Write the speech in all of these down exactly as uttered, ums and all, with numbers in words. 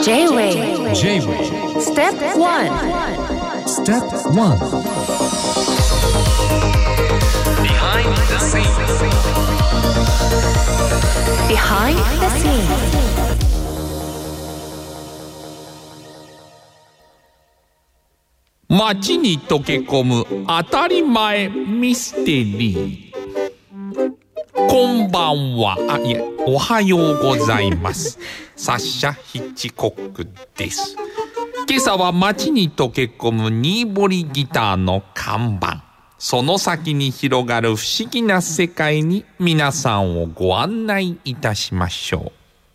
J-Way J-Way Step one Step one Behind the scenes Behind the scenes 街に溶け込む当たり前ミステリー。こんばんは。あ、いえ、おはようございます。サッシャ・ヒッチコックです。今朝は街に溶け込むニーボリギターの看板。その先に広がる不思議な世界に皆さんをご案内いたしましょう。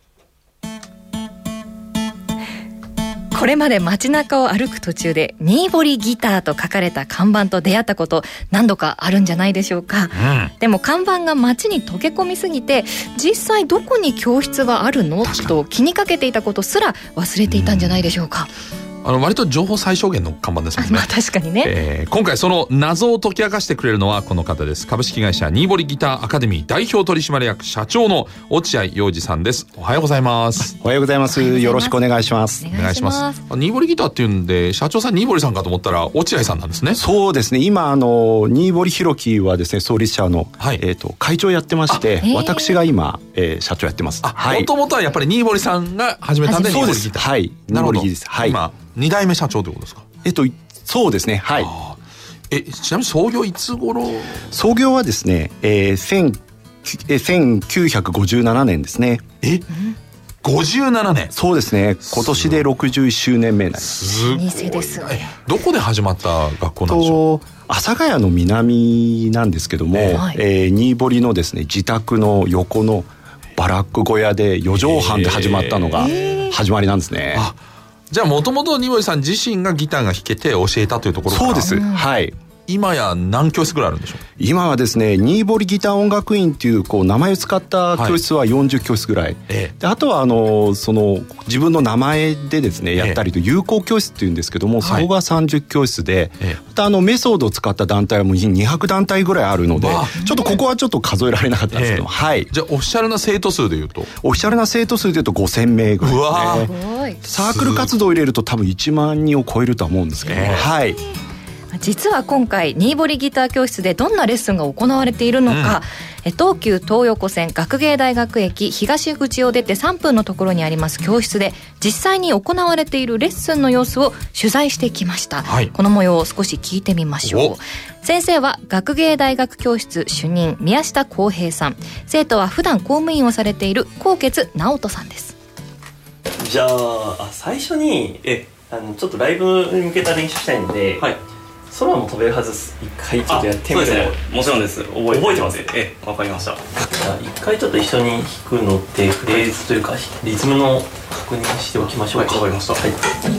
これまで街中を歩く途中でニーボリギターと書かれた看板と出会ったこと何度かあるんじゃないでしょうか、うん、でも看板が街に溶け込みすぎて実際どこに教室があるのと気にかけていたことすら忘れていたんじゃないでしょうか、 うん、あの割と情報最小限の看板ですもんね。 まあ確かにね、 えー、今回その謎を解き明かしてくれるのはこの方です。株式会社ニーボリギターアカデミー代表取締役社長の落合陽二さんです。おはようございます。 おはようございます。よろしくお願いします。 お願いします。 ニーボリギターっていうんで社長さんニーボリさんかと思ったら落合さんなんですね。 そうですね。今あのニーボリヒロキはですね創立者の、はいえー、と会長やってまして、私が今、えー、社長やってます。 もともとはやっぱりニーボリさんが始めたんでニーボリギター。 はい。ニーボリギターです。はい。 今に代目社長ということですか。 えっとそうですね。はい。 えちなみに創業いつ頃？ 創業はですね、えー、せんきゅうひゃくごじゅうななねんですね。 え？ごじゅうななねん。 そうですね。今年でろくじゅういっしゅうねんめになります。 すごい。 ですね。 どこで始まった学校なんでしょう？ 阿佐ヶ谷の南なんですけども、えーえー、ニーボリのですね自宅の横のバラック小屋でよ畳半で始まったのが始まりなんですね。 あ、じゃあもともとニーボリさん自身がギターが弾けて教えたというところから。 そうです。はい。 今や何教室ぐらいあるんでしょう？ 今はですねニーボリギター音楽院っていうこう名前を使った教室はよんじゅっきょうしつぐらい、ええ、であとはあのその自分の名前でですねやったりと友好教室っていうんですけども、ええ、そこがさんじゅっきょうしつで、ええ、またあのメソードを使った団体はもうにひゃくだんたいぐらいあるので、ちょっとここはちょっと数えられなかったんですけど、ええ、はい。 じゃあオフィシャルな生徒数でいうとオフィシャルな生徒数でいうとごせんめいぐらいですね。うわサークル活動を入れると多分いちまんにんを超えるとは思うんですけど、ええ、はい。 実は今回ニーボリギター教室でどんなレッスンが行われているのか、うん、東急東横線学芸大学駅東口を出てさんぷんのところにあります教室で実際に行われているレッスンの様子を取材してきました、はい、この模様を少し聞いてみましょう。先生は学芸大学教室主任宮下康平さん、生徒は普段公務員をされている高傑直人さんです。 じゃ あ, あ最初にえあのちょっとライブに向けた練習したいので、はい、空も飛べるはずです。一回ちょっとやってみても。そうですね、もちろんです。覚えて覚えてます。ええ、わかりました。じゃあ一回ちょっと一緒に弾くのってフレーズというかリズムの確認しておきましょうか。はい、わかりました。はい、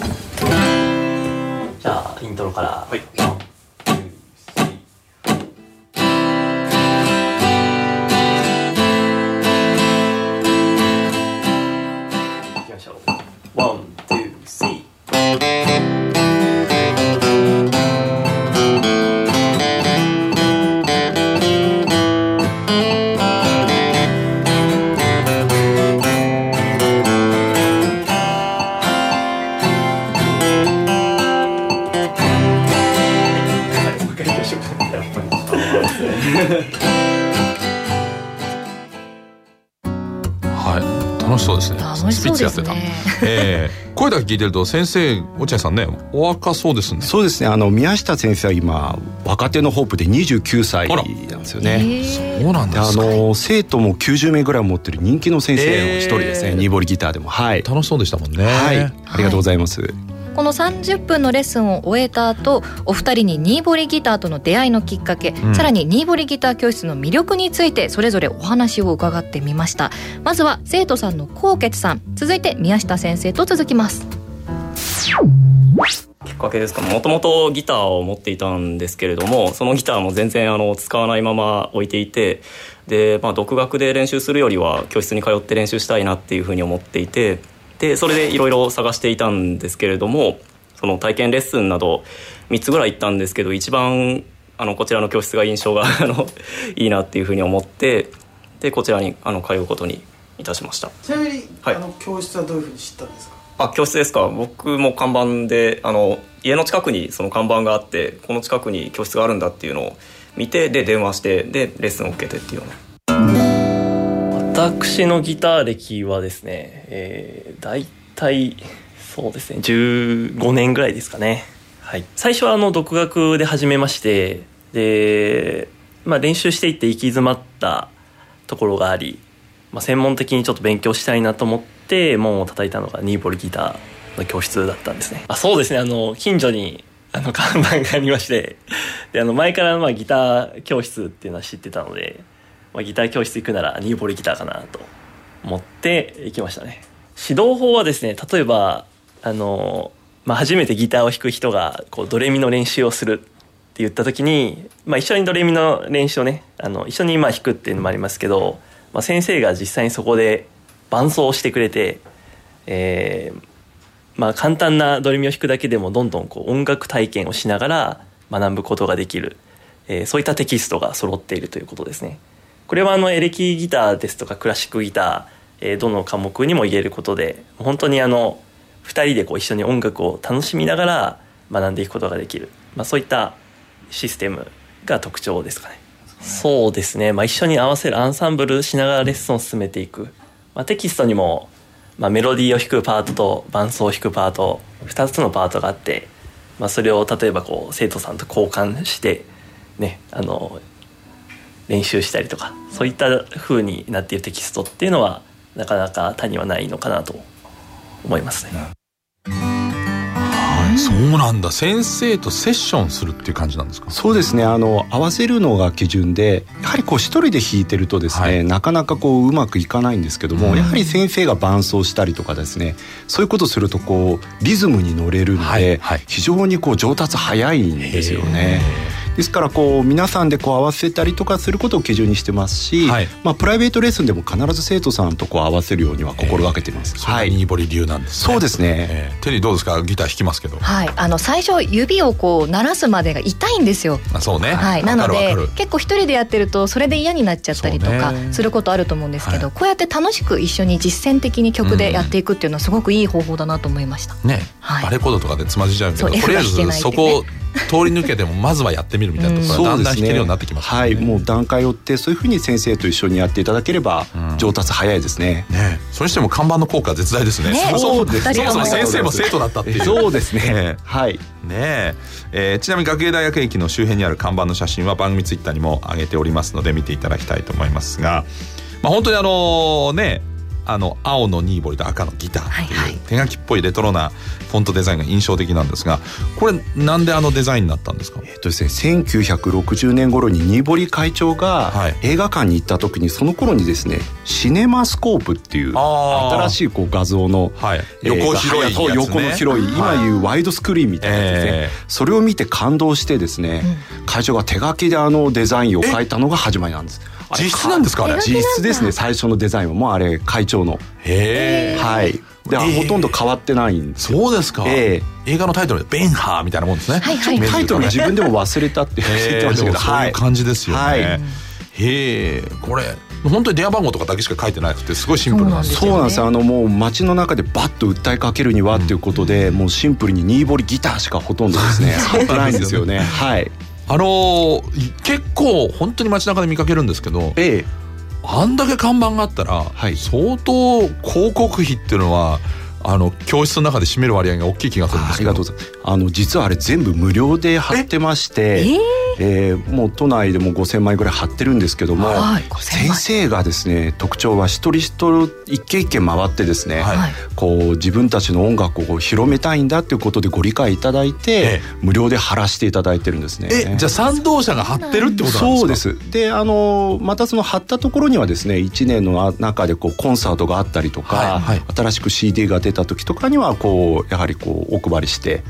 じゃあイントロから、はい、 楽しそうですね。楽しそうですね。スピッツやってた。えー、声だけ聞いてると先生落合さんねお若そうですね。 そうですね。あの宮下先生は今若手のホープでにじゅうきゅうさいなんですよね。 そうなんですか。 あの生徒もきゅうじゅうめいぐらい持ってる人気の先生の一人ですね。ニーボリギターでも、はい、 楽しそうでしたもんね。 はい、ありがとうございます。はい、 このさんじゅっぷんのレッスンを終えた後、お二人にニーボリギターとの出会いのきっかけ、うん、さらにニーボリギター教室の魅力についてそれぞれお話を伺ってみました。まずは生徒さんの高傑さん、続いて宮下先生と続きます。 きっかけですか。もともとギターを持っていたんですけれども、そのギターも全然あの使わないまま置いていて、で、まあ、独学で練習するよりは教室に通って練習したいなっていうふうに思っていて、でそれでいろいろ探していたんですけれども、その体験レッスンなどみっつぐらい行ったんですけど、一番あのこちらの教室が印象があのいいなっていうふうに思って、でこちらにあの通うことにいたしました。 ちなみに、はい、あの教室はどういうふうに知ったんですか？ あ、教室ですか。僕も看板であの家の近くにその看板があって、この近くに教室があるんだっていうのを見て、で電話してでレッスンを受けてっていうような。 私のギター歴はですね、えー、大体そうですねじゅうごねんぐらいですかね。はい、最初はあの独学で始めまして、で、まあ、練習していって行き詰まったところがあり、まあ、専門的にちょっと勉強したいなと思って門を叩いたのがニーボリギターの教室だったんですね。あ、そうですね、あの近所にあの看板がありまして、であの前からまあギター教室っていうのは知ってたので、まあ、ギター教室行くならニーボリギターかなと思って行きましたね。指導法はですね、例えばあの、まあ、初めてギターを弾く人がこうドレミの練習をするって言った時に、まあ、一緒にドレミの練習をね、あの一緒にまあ弾くっていうのもありますけど、まあ、先生が実際にそこで伴奏をしてくれて、えーまあ、簡単なドレミを弾くだけでもどんどんこう音楽体験をしながら学ぶことができる、えー、そういったテキストが揃っているということですね。これはあのエレキギターですとかクラシックギター、えー、どの科目にも言えることで、本当にあのふたりでこう一緒に音楽を楽しみながら学んでいくことができる、まあ、そういったシステムが特徴ですかね。そうですね、まあ、一緒に合わせるアンサンブルしながらレッスンを進めていく、まあ、テキストにも、まあ、メロディーを弾くパートと伴奏を弾くパートふたつのパートがあって、まあ、それを例えばこう生徒さんと交換してね、あの練習したりとか、そういった風になっているテキストっていうのはなかなか他にはないのかなと思いますね。 はい、そうなんだ。先生とセッションするっていう感じなんですか？ そうですね、あの合わせるのが基準で、やはりこう一人で弾いてるとですね、はい、なかなかこううまくいかないんですけども、うん、やはり先生が伴奏したりとかですね、そういうことをするとこうリズムに乗れるので、はいはい、非常にこう上達早いんですよね。ですからこう皆さんでこう合わせたりとかすることを基準にしてますし、はい、まあ、プライベートレッスンでも必ず生徒さんとこう合わせるようには心がけています。 えー、それがニーボリ流なんですね。 そうですね。 えー、テリーどうですか？ギター弾きますけど、 はい、あの最初指をこう鳴らすまでが痛いんですよ。 あ、そうね、 はい、なので結構一人でやってるとそれで嫌になっちゃったりとかすることあると思うんですけど、はい、こうやって楽しく一緒に実践的に曲でやっていくっていうのはすごくいい方法だなと思いました。 ね、はい、バレコードとかでつまじちゃうけど、とりあえずそこを通り抜けてもまずはやってみるみたいなところがだんだん弾けるようになってきますね。 はい、もう段階を追ってそういうふうに先生と一緒にやっていただければ上達早いですね。 うん、ね、それにしても看板の効果は絶大ですね。ね、そうですね。そもそも先生も生徒だったっていう。 そうですね。はい。 ねええー、ちなみに学芸大学駅の周辺にある看板の写真は番組ツイッターにも上げておりますので見ていただきたいと思いますが、まあ、本当にあのね、あの青のニーボリと赤のギターっていう手書きっぽいレトロなフォントデザインが印象的なんですが、これなんであのデザインになったんですか？ えっとですね、せんきゅうひゃくろくじゅうねん頃にニーボリ会長が映画館に行った時に、その頃にですねシネマスコープっていう新しいこう画像の、 はい、横広いやつね、 横の広い今いうワイドスクリーンみたいなやつですね、えー、それを見て感動してですね、うん、会長が手書きであのデザインを描いたのが始まりなんです。 実質なんですか？あれ実質ですね。最初のデザインはもうあれ会長の。 へー、 はい。で、えー、ほとんど変わってないんですよ。 そうですか。えー、映画のタイトルでベンハーみたいなもんですね。 はいはい、 タイトル自分でも忘れたって言ってましたけど、 そういう感じですよね。はい、へえ、これ本当に電話番号とかだけしか書いてなくてすごいシンプルなんですよね。 そうなんですよ。あのもう街の中でバッと訴えかけるにはっていうことで、うん、もうシンプルにニーボリギターしかほとんどですね貼ってないんですよね。はい。 あのー、結構本当に街中で見かけるんですけど、ええ、あんだけ看板があったら、はい、相当広告費っていうのはあの教室の中で占める割合が大きい気がするんですけど。 ありがとうございます。あの実はあれ全部無料で貼ってまして、えーえー、もう都内でもごせんまいぐらい貼ってるんですけども、はい、先生がですね特徴は一人一人一軒一軒回ってですね、はい、こう自分たちの音楽をこう広めたいんだっていうことでご理解いただいて、えー、無料で貼らせていただいてるんですね。 えじゃあ賛同者が貼ってるってことなんですか？ そうです。であのまたその貼ったところにはですねいちねんの中でこうコンサートがあったりとか、はいはい、新しく シーディー が出た時とかにはこうやはりこうお配りして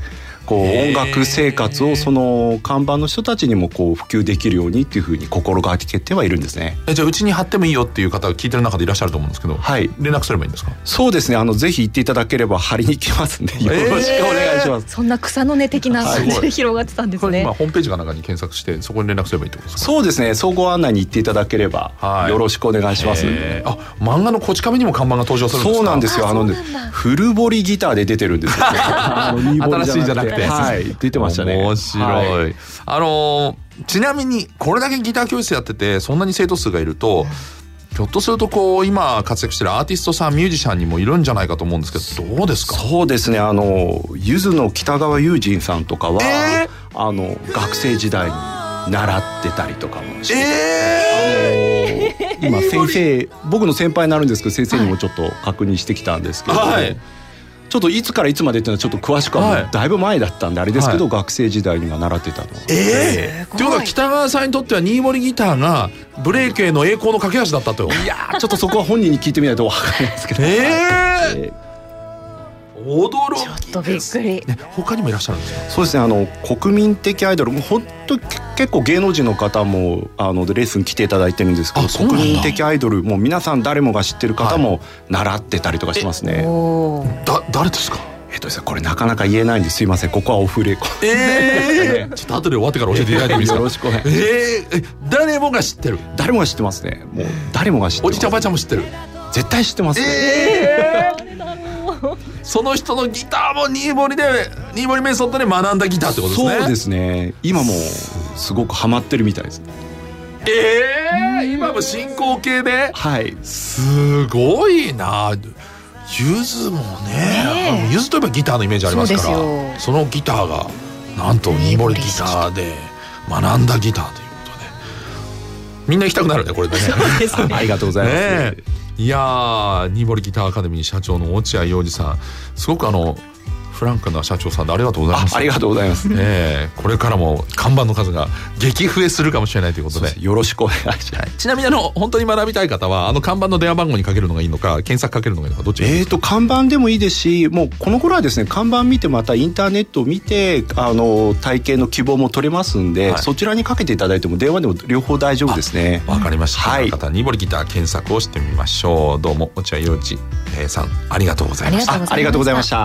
こう音楽生活をその看板の人たちにもこう普及できるようにっていうふうに心がけてはいるんですね。 えじゃあうちに貼ってもいいよっていう方が聞いてる中でいらっしゃると思うんですけど、はい、連絡すればいいんですか？ そうですね、あのぜひ行っていただければ貼りに行きますんでよろしくお願いします、えー、 そんな草の根的な感じで広がってたんですね。 これ今ホームページかなんかに検索してそこに連絡すればいいってことですか？ そうですね、総合案内に行っていただければよろしくお願いします、 えー、あ漫画のこち亀にも看板が登場するんですか？ そうなんですよ、あのねフルボリギターで出てるんですよあの新しいじゃなくて、はい、出てましたね。 面白い、はい、あのちなみにこれだけギター教室やっててそんなに生徒数がいると、ひょっとするとこう今活躍してるアーティストさんミュージシャンにもいるんじゃないかと思うんですけど、どうですか？ そうですね、あのゆずの北川悠仁さんとかは、えー、あの学生時代に習ってたりとかもして、えー、あの今先生僕の先輩になるんですけど先生にもちょっと確認してきたんですけど、はい、ちょっといつからいつまでっていうのはちょっと詳しくはもうだいぶ前だったんであれですけど、はい、学生時代には習ってたの。 えー、ということは北川さんにとっては新森ギターがブレイクへの栄光の架け橋だったと。 いやちょっとそこは本人に聞いてみないと分からないですけど、えーえー驚きちょっとびっくり、 ね、他にもいらっしゃるんですか？ そうですね、あの国民的アイドルも本当結構芸能人の方もあのレッスン来ていただいてるんですけど、国民的アイドルもう皆さん誰もが知ってる方も習ってたりとかしてますね、 はい、だ誰ですか？ えっとですね、これなかなか言えないんですいません、ここはオフレコ。 えー、ちょっと後で終わってから教えていただいてもいいですか？ よろしくお願いします。 えー、誰もが知ってる？ 誰もが知ってますね、もう誰もが知ってます。 おじちゃんおばちゃんも知ってる？ 絶対知ってますね。 えーその人のギターも新森で新森メソッドで学んだギターってことですね。 そうですね、今もすごくハマってるみたいです。 えー、今も進行形で、 はい、 すごいな。ゆずもね、ゆずといえばギターのイメージありますから、 そ, そのギターがなんと新森ギターで学んだギターということでみんな行きたくなるねこれでね。 そうですねありがとうございます、ね、 いやー新森ギターアカデミー社長の落合陽二さん、すごくあのフランクな社長さんでありがとうございます。 あ, ありがとうございます、 えー、これからも看板の数が激増えするかもしれないということ で, でよろしくお願いします、はい、 ちなみにあの本当に学びたい方はあの看板の電話番号にかけるのがいいのか検索かけるのがいいのかどっちがいいですか？ えーと看板でもいいですし、もうこの頃はですね看板見てまたインターネットを見てあの体験の希望も取れますんで、はい、そちらにかけていただいても電話でも両方大丈夫ですね。 わかりました、はい、方新森ギター検索をしてみましょう。どうも落合陽一さんありがとうございました。 ありがとうございました。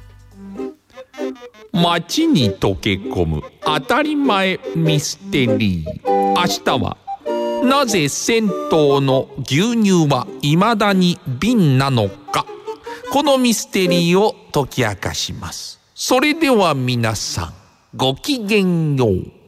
街に溶け込む当たり前ミステリー。明日はなぜ銭湯の牛乳は未だに瓶なのか、このミステリーを解き明かします。それでは皆さんごきげんよう。